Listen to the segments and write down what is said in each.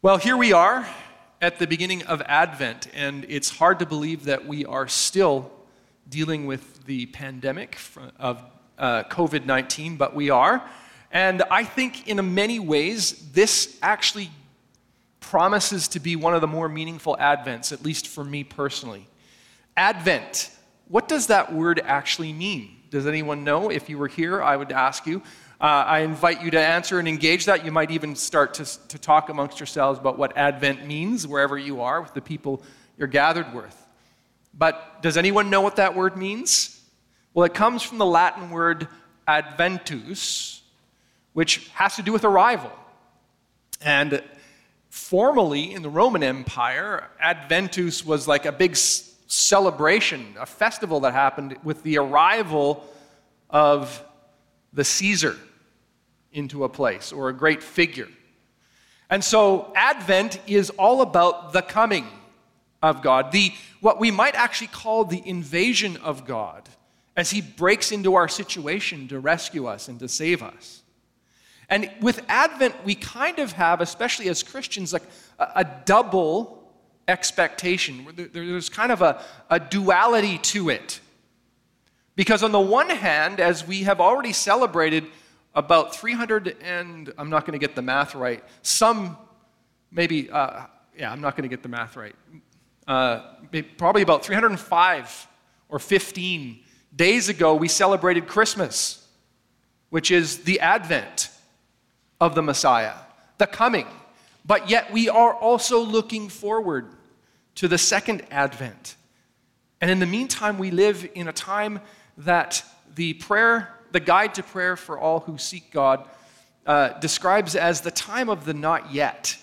Well, here we are at the beginning of Advent, and it's hard to believe that we are still dealing with the pandemic of COVID-19, but we are. And I think in many ways, this actually promises to be one of the more meaningful Advents, at least for me personally. Advent, what does that word actually mean? Does anyone know? If you were here, I would ask you. I invite you to answer and engage that. You might even start to talk amongst yourselves about what Advent means wherever you are with the people you're gathered with. But does anyone know what that word means? Well, it comes from the Latin word adventus, which has to do with arrival. And formerly in the Roman Empire, Adventus was like a big celebration, a festival that happened with the arrival of the Caesar into a place, or a great figure. And so Advent is all about the coming of God, what we might actually call the invasion of God, as he breaks into our situation to rescue us and to save us. And with Advent, we kind of have, especially as Christians, like a double expectation. There's kind of a duality to it. Because on the one hand, as we have already celebrated about 300 and, I'm not going to get the math right, I'm not going to get the math right. Probably about 305 or 15 days ago, we celebrated Christmas, which is the advent of the Messiah, the coming. But yet we are also looking forward to the second advent. And in the meantime, we live in a time that the guide to prayer for all who seek God describes as the time of the not yet.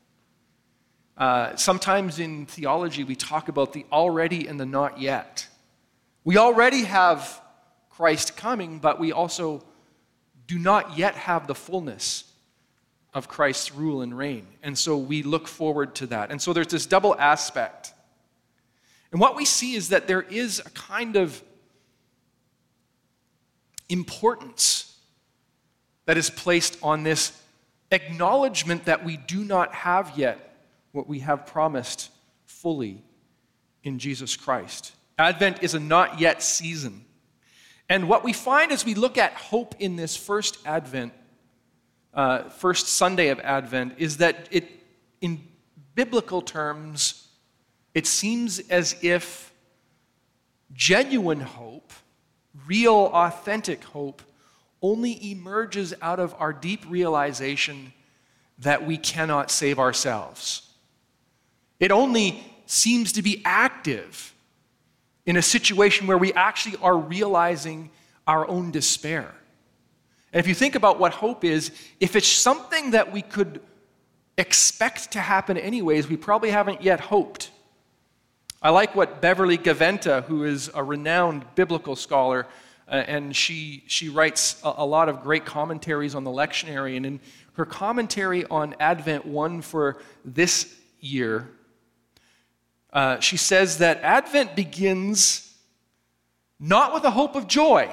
Sometimes in theology, we talk about the already and the not yet. We already have Christ coming, but we also do not yet have the fullness of Christ's rule and reign. And so we look forward to that. And so there's this double aspect. And what we see is that there is a kind of importance that is placed on this acknowledgement that we do not have yet what we have promised fully in Jesus Christ. Advent is a not yet season. And what we find as we look at hope in this first Sunday of Advent, is that in biblical terms, it seems as if genuine hope, real, authentic hope, only emerges out of our deep realization that we cannot save ourselves. It only seems to be active in a situation where we actually are realizing our own despair. And if you think about what hope is, if it's something that we could expect to happen anyways, we probably haven't yet hoped. I like what Beverly Gaventa, who is a renowned biblical scholar, and she writes a lot of great commentaries on the lectionary. And in her commentary on Advent 1 for this year, she says that Advent begins not with a hope of joy,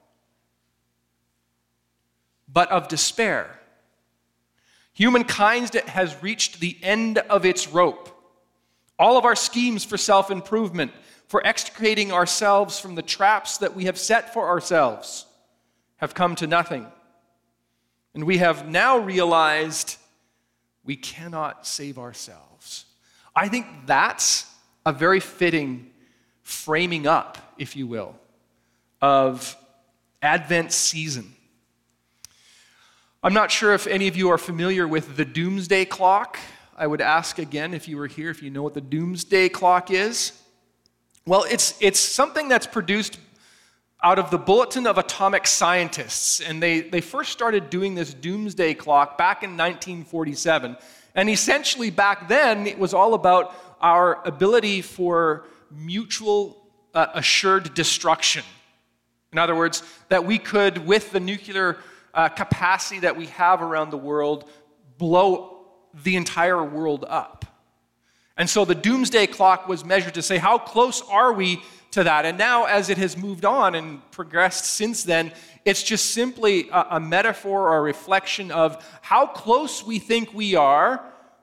but of despair. Humankind has reached the end of its rope. All of our schemes for self-improvement, for extricating ourselves from the traps that we have set for ourselves, have come to nothing. And we have now realized we cannot save ourselves. I think that's a very fitting framing up, if you will, of Advent season. I'm not sure if any of you are familiar with the Doomsday Clock. I would ask again, if you were here, if you know what the Doomsday Clock is. Well, it's something that's produced out of the Bulletin of Atomic Scientists. And they first started doing this Doomsday Clock back in 1947. And essentially back then, it was all about our ability for mutual assured destruction. In other words, that we could, with the nuclear capacity that we have around the world, blow the entire world up. And so the Doomsday Clock was measured to say, how close are we to that? And now, as it has moved on and progressed since then, it's just simply a metaphor or a reflection of how close we think we are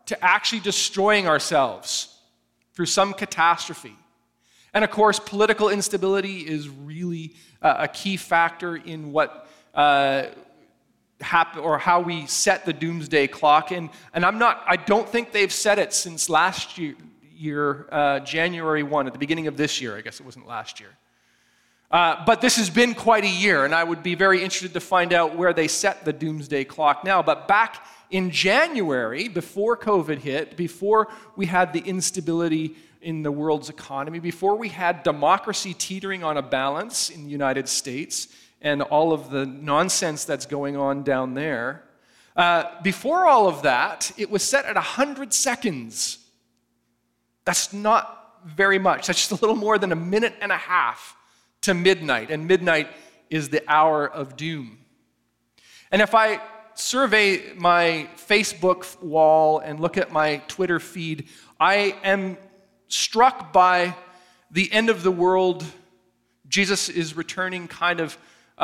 to actually destroying ourselves through some catastrophe. And of course, political instability is really a key factor in what happen or how we set the doomsday clock. And I don't think they've set it since last year, January 1, at the beginning of this year. I guess it wasn't last year. But this has been quite a year, and I would be very interested to find out where they set the doomsday clock now. But back in January, before COVID hit, before we had the instability in the world's economy, before we had democracy teetering on a balance in the United States and all of the nonsense that's going on down there, before all of that, it was set at 100 seconds. That's not very much. That's just a little more than a minute and a half to midnight, and midnight is the hour of doom. And if I survey my Facebook wall and look at my Twitter feed, I am struck by the end of the world, Jesus is returning kind of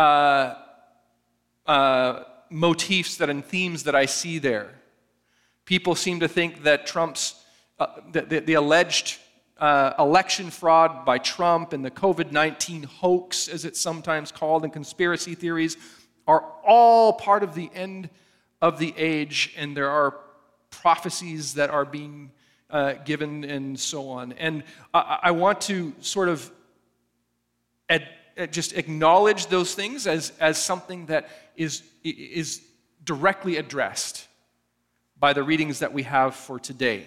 motifs and themes that I see there. People seem to think that Trump's, the alleged election fraud by Trump and the COVID-19 hoax, as it's sometimes called, and conspiracy theories are all part of the end of the age, and there are prophecies that are being given and so on. And I want to sort of just acknowledge those things as something that is directly addressed by the readings that we have for today.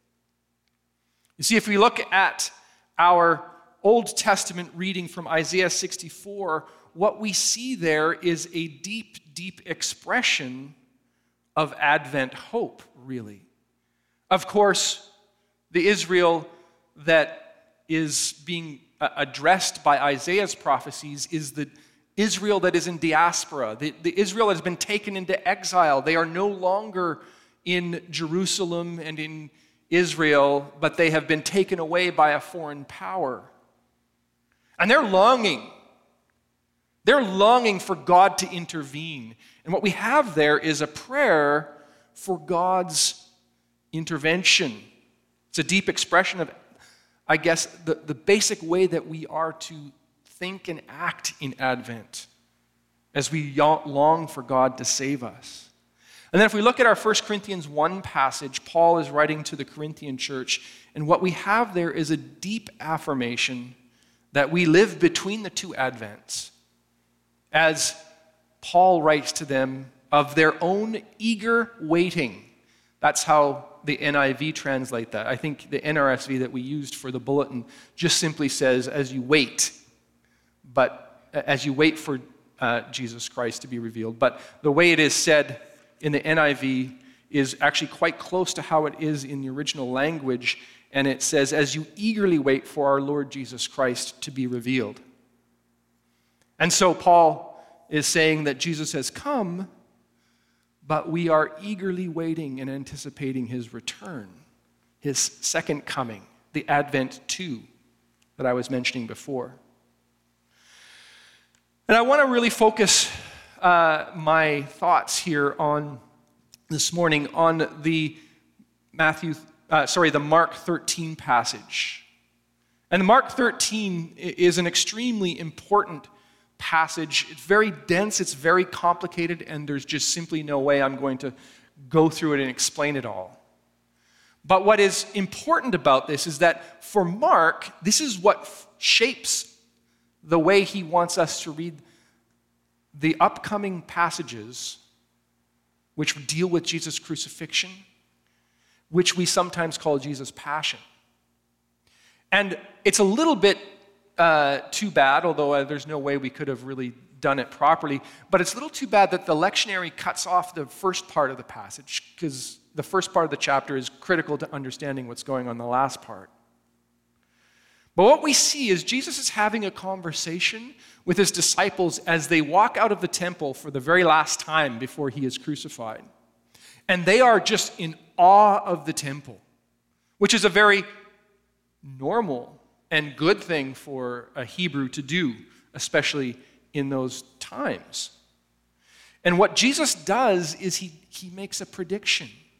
You see, if we look at our Old Testament reading from Isaiah 64, what we see there is a deep, deep expression of Advent hope, really. Of course, the Israel that is being addressed by Isaiah's prophecies is the Israel that is in diaspora, the Israel that has been taken into exile. They are no longer in Jerusalem and in Israel, but they have been taken away by a foreign power. And they're longing. They're longing for God to intervene. And what we have there is a prayer for God's intervention. It's a deep expression of, I guess, the basic way that we are to think and act in Advent as we long for God to save us. And then if we look at our 1 Corinthians 1 passage, Paul is writing to the Corinthian church, and what we have there is a deep affirmation that we live between the two Advents, as Paul writes to them of their own eager waiting. That's how the NIV translate that. I think the NRSV that we used for the bulletin just simply says, as you wait, but as you wait for Jesus Christ to be revealed. But the way it is said in the NIV is actually quite close to how it is in the original language, and it says, as you eagerly wait for our Lord Jesus Christ to be revealed. And so Paul is saying that Jesus has come, but we are eagerly waiting and anticipating his return, his second coming, the Advent 2 that I was mentioning before. And I want to really focus my thoughts here on this morning on the Mark 13 passage. And Mark 13 is an extremely important passage. It's very dense, it's very complicated, and there's just simply no way I'm going to go through it and explain it all. But what is important about this is that for Mark, this is what shapes the way he wants us to read the upcoming passages which deal with Jesus' crucifixion, which we sometimes call Jesus' passion. And it's a little bit too bad, although there's no way we could have really done it properly, but it's a little too bad that the lectionary cuts off the first part of the passage, because the first part of the chapter is critical to understanding what's going on in the last part. But what we see is Jesus is having a conversation with his disciples as they walk out of the temple for the very last time before he is crucified. And they are just in awe of the temple, which is a very normal and good thing for a Hebrew to do, especially in those times. And what Jesus does is he makes a prediction.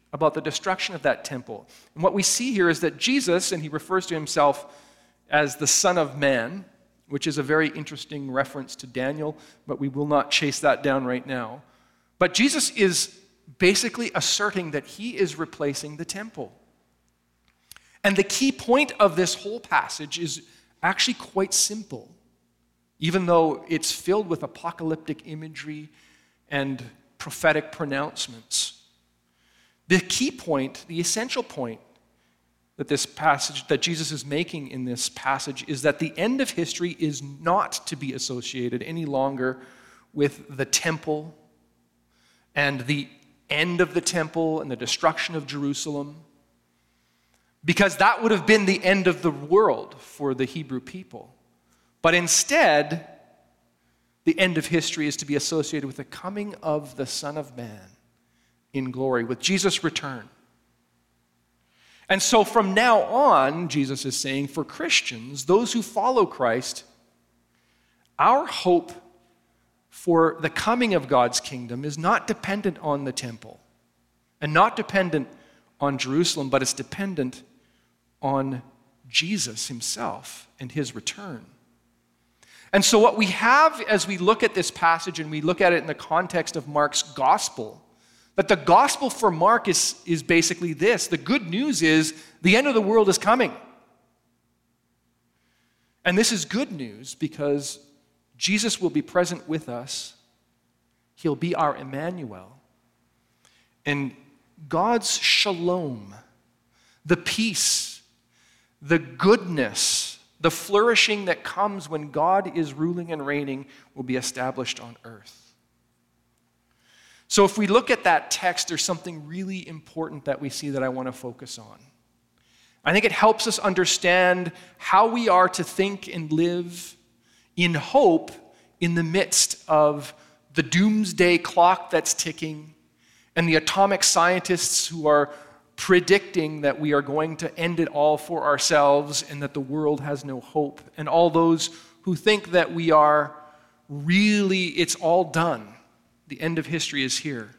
about the destruction of that temple. And what we see here is that Jesus, and he refers to himself as the Son of Man, which is a very interesting reference to Daniel, but we will not chase that down right now. But Jesus is basically asserting that he is replacing the temple. And the key point of this whole passage is actually quite simple, even though it's filled with apocalyptic imagery and prophetic pronouncements. The key point, the essential point that this passage, that Jesus is making in this passage, is that the end of history is not to be associated any longer with the temple and the end of the temple and the destruction of Jerusalem, because that would have been the end of the world for the Hebrew people. But instead, the end of history is to be associated with the coming of the Son of Man in glory, with Jesus' return. And so from now on, Jesus is saying, for Christians, those who follow Christ, our hope for the coming of God's kingdom is not dependent on the temple and not dependent on Jerusalem, but it's dependent on Jesus himself and his return. And so what we have as we look at this passage and we look at it in the context of Mark's gospel, that the gospel for Mark is basically this. The good news is the end of the world is coming. And this is good news because Jesus will be present with us. He'll be our Emmanuel. And God's shalom, the peace, the goodness, the flourishing that comes when God is ruling and reigning will be established on earth. So if we look at that text, there's something really important that we see that I want to focus on. I think it helps us understand how we are to think and live in hope in the midst of the doomsday clock that's ticking and the atomic scientists who are predicting that we are going to end it all for ourselves and that the world has no hope, and all those who think that we are really, it's all done. The end of history is here.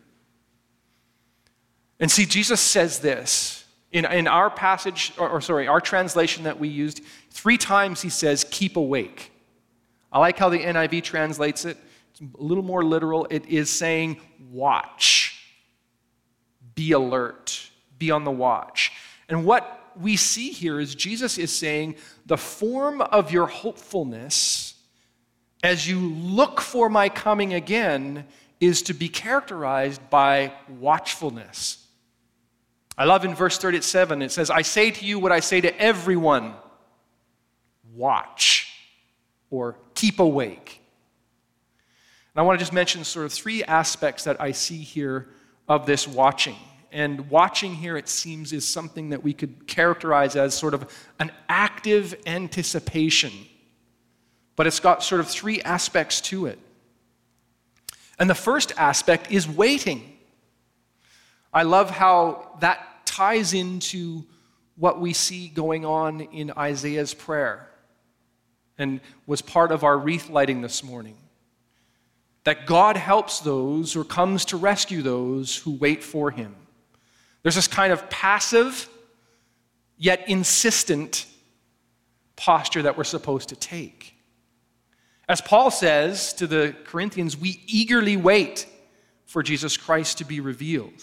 And see, Jesus says this in our passage, our translation that we used, 3 times he says, keep awake. I like how the NIV translates it. It's a little more literal. It is saying, watch, be alert, be on the watch. And what we see here is Jesus is saying the form of your hopefulness as you look for my coming again is to be characterized by watchfulness. I love in verse 37, it says, I say to you what I say to everyone, watch, or keep awake. And I want to just mention sort of 3 aspects that I see here of this watching. And watching here, it seems, is something that we could characterize as sort of an active anticipation. But it's got sort of 3 aspects to it. And the first aspect is waiting. I love how that ties into what we see going on in Isaiah's prayer and was part of our wreath lighting this morning. That God helps those or comes to rescue those who wait for him. There's this kind of passive yet insistent posture that we're supposed to take. As Paul says to the Corinthians, we eagerly wait for Jesus Christ to be revealed.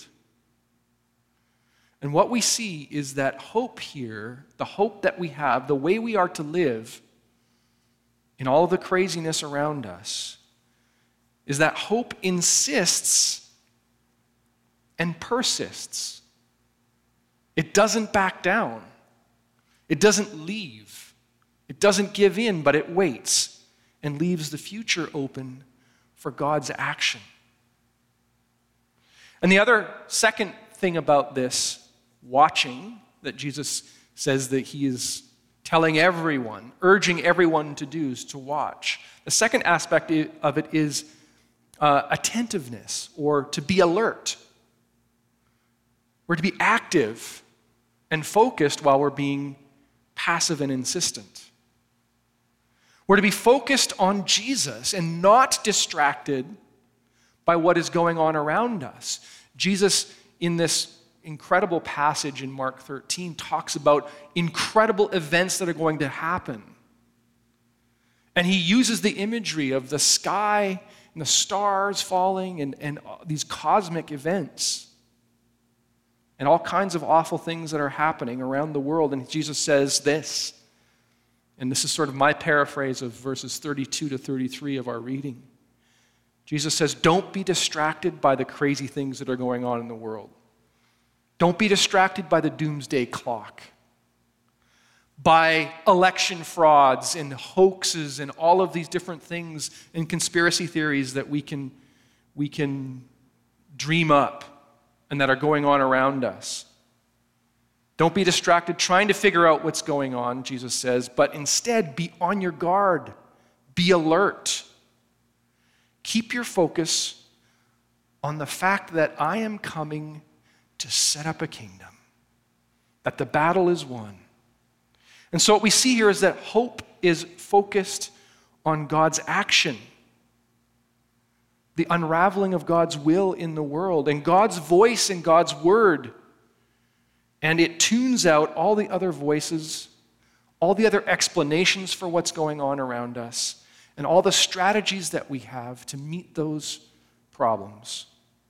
And what we see is that hope here, the hope that we have, the way we are to live in all the craziness around us, is that hope insists and persists. It doesn't back down. It doesn't leave. It doesn't give in, but it waits and leaves the future open for God's action. And the other second thing about this watching that Jesus says that he is telling everyone, urging everyone to do, is to watch. The second aspect of it is attentiveness, or to be alert. We're to be active and focused while we're being passive and insistent. We're to be focused on Jesus and not distracted by what is going on around us. Jesus, in incredible passage in Mark 13 talks about incredible events that are going to happen. And he uses the imagery of the sky and the stars falling and these cosmic events and all kinds of awful things that are happening around the world. And Jesus says this, and this is sort of my paraphrase of verses 32 to 33 of our reading. Jesus says, don't be distracted by the crazy things that are going on in the world. Don't be distracted by the doomsday clock, by election frauds and hoaxes and all of these different things and conspiracy theories that we can dream up and that are going on around us. Don't be distracted trying to figure out what's going on, Jesus says, but instead be on your guard. Be alert. Keep your focus on the fact that I am coming to set up a kingdom, that the battle is won. And so what we see here is that hope is focused on God's action, the unraveling of God's will in the world, and God's voice and God's word. And it tunes out all the other voices, all the other explanations for what's going on around us, and all the strategies that we have to meet those problems.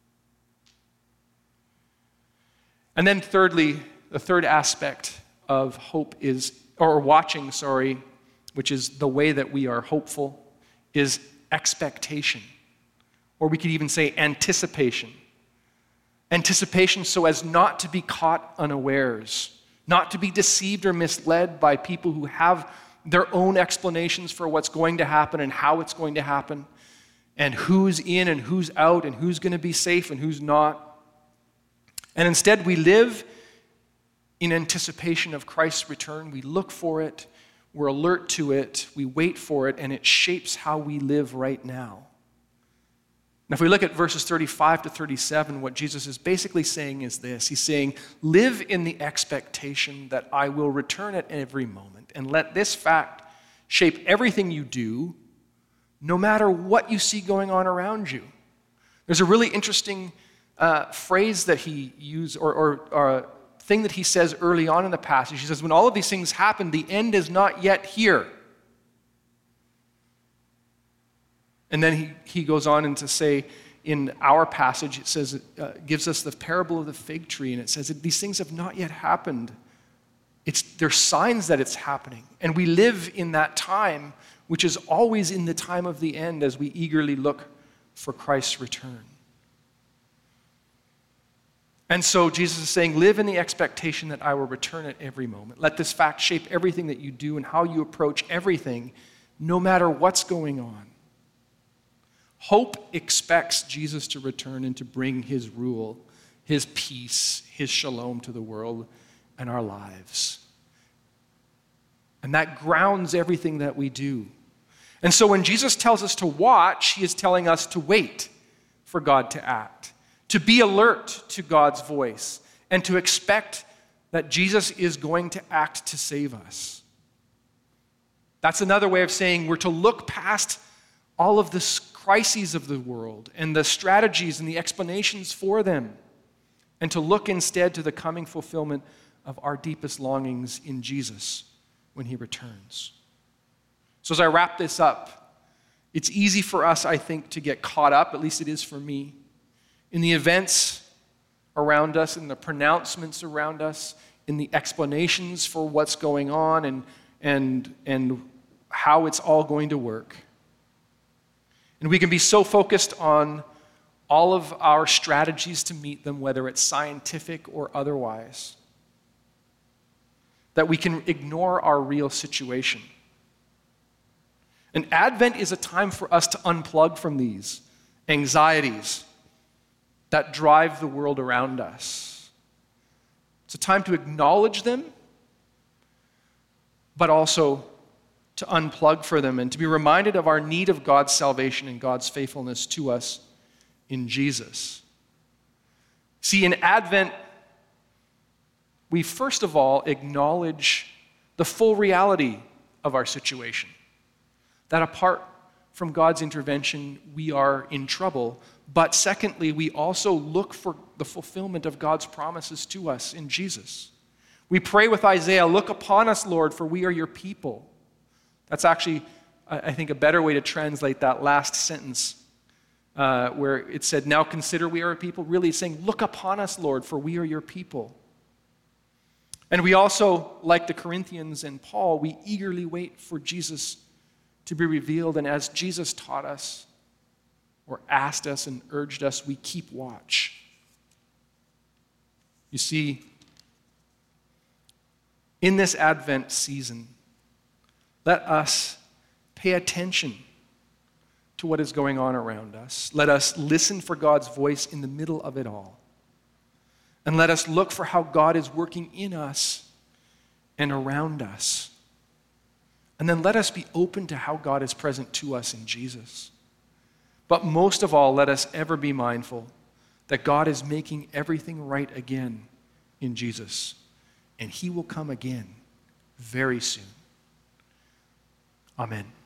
And then thirdly, the third aspect of hope is, or watching, which is the way that we are hopeful, is expectation. Or we could even say anticipation. Anticipation so as not to be caught unawares, not to be deceived or misled by people who have their own explanations for what's going to happen and how it's going to happen, and who's in and who's out, and who's going to be safe and who's not. And instead, we live in anticipation of Christ's return. We look for it, we're alert to it, we wait for it, and it shapes how we live right now. Now, if we look at verses 35 to 37, what Jesus is basically saying is this. He's saying, live in the expectation that I will return at every moment, and let this fact shape everything you do, no matter what you see going on around you. There's a really interesting phrase that he used, or thing that he says early on in the passage. He says, when all of these things happen, the end is not yet here. And then he goes on and to say, in our passage, it says, gives us the parable of the fig tree, and it says that these things have not yet happened. There's signs that it's happening. And we live in that time, which is always in the time of the end as we eagerly look for Christ's return. And so Jesus is saying, live in the expectation that I will return at every moment. Let this fact shape everything that you do and how you approach everything, no matter what's going on. Hope expects Jesus to return and to bring his rule, his peace, his shalom to the world and our lives. And that grounds everything that we do. And so when Jesus tells us to watch, he is telling us to wait for God to act, to be alert to God's voice, and to expect that Jesus is going to act to save us. That's another way of saying we're to look past all of the crises of the world and the strategies and the explanations for them, and to look instead to the coming fulfillment of our deepest longings in Jesus when he returns. So as I wrap this up, it's easy for us, I think, to get caught up, at least it is for me, in the events around us, in the pronouncements around us, in the explanations for what's going on and how it's all going to work. And we can be so focused on all of our strategies to meet them, whether it's scientific or otherwise, that we can ignore our real situation. And Advent is a time for us to unplug from these anxieties that drive the world around us. It's a time to acknowledge them, but also to unplug for them and to be reminded of our need of God's salvation and God's faithfulness to us in Jesus. See, in Advent, we first of all acknowledge the full reality of our situation, that apart from God's intervention, we are in trouble, But secondly, we also look for the fulfillment of God's promises to us in Jesus. We pray with Isaiah, "Look upon us, Lord, for we are your people." That's actually, I think, a better way to translate that last sentence where it said, "Now consider we are a people." Really saying, "Look upon us, Lord, for we are your people." And we also, like the Corinthians and Paul, we eagerly wait for Jesus to be revealed. And as Jesus taught us, or asked us and urged us, we keep watch. You see, in this Advent season, let us pay attention to what is going on around us. Let us listen for God's voice in the middle of it all. And let us look for how God is working in us and around us. And then let us be open to how God is present to us in Jesus. But most of all, let us ever be mindful that God is making everything right again in Jesus. And he will come again very soon. Amen.